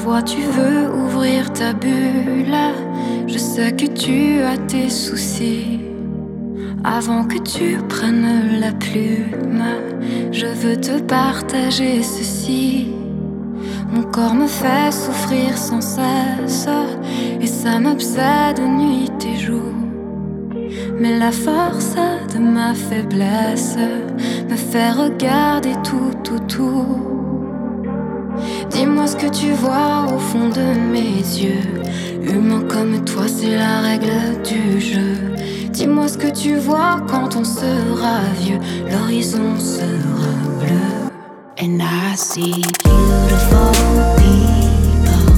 vois, tu veux ouvrir ta bulle. Je sais que tu as tes soucis. Avant que tu prennes la plume, je veux te partager ceci. Mon corps me fait souffrir sans cesse, et ça m'obsède nuit et jour. Mais la force de ma faiblesse me fait regarder tout autour. Dis-moi ce que tu vois au fond de mes yeux. Humain comme toi, c'est la règle du jeu. Dis-moi ce que tu vois quand on sera vieux. L'horizon sera bleu. And I see beautiful people,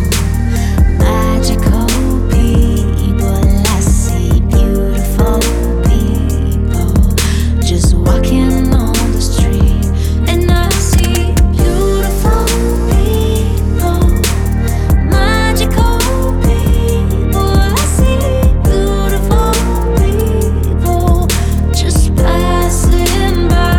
magical people. I see beautiful people just walking on the street. And I see beautiful people, magical people. I see beautiful people just passing by.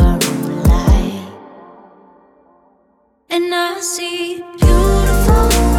And I see beautiful